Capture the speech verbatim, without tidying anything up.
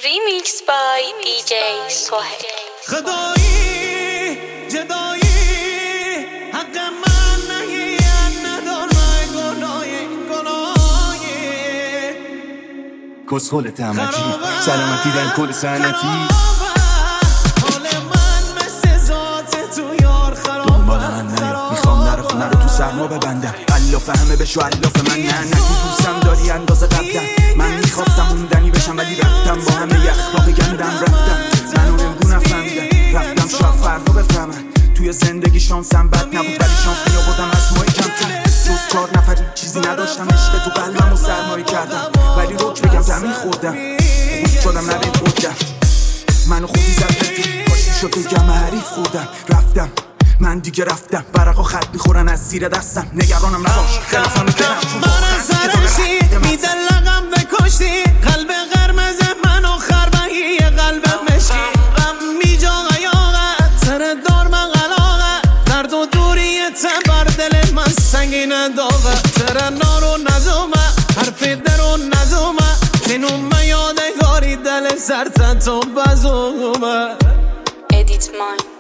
Remix by دی جی سوهل. خدایی جدایی حق من نهی ندار من گناه گناه کسخول تمتی سلامتی در کل سنتی حال من مثل ذات تو یار خرابه دنبال من نیا میخوام در خونه رو تو سرما ببندم الاف همه بشو الاف من نه نگو دوستم داری اندازه قبلم من میخواستم موندنی بشم ولی رفتم با همه یخلاق گندم رفتم منو امرو نفهمیدن رفتم شاید فردا بفهمن توی زندگی شانسم بد نبود ولی شانس میابردم از مایی کمتر جز چهار نفری چیزی نداشتم عشق تو قلبم و سرمایی کردم ولی روک بگم زمین خوردم خوب شدم نبین خوردم منو خودی زد بفید کاشتی شد بگم حریف خوردم رفتم من دیگه رفتم برقا خط میخورن از زیر دستم نگرانم نباش خلافم برم چون من سرشی میدن لقم بکشتی قلب قرمز من آخر بهی قلب مشکی غم میجا غیاغه سر دار من غلاغه درد و دوری تبر دل من سنگین داغه سر نارو نزومه حرف در و نزومه تنوم یادگاری دل سرت تو بزومه Edit Mind.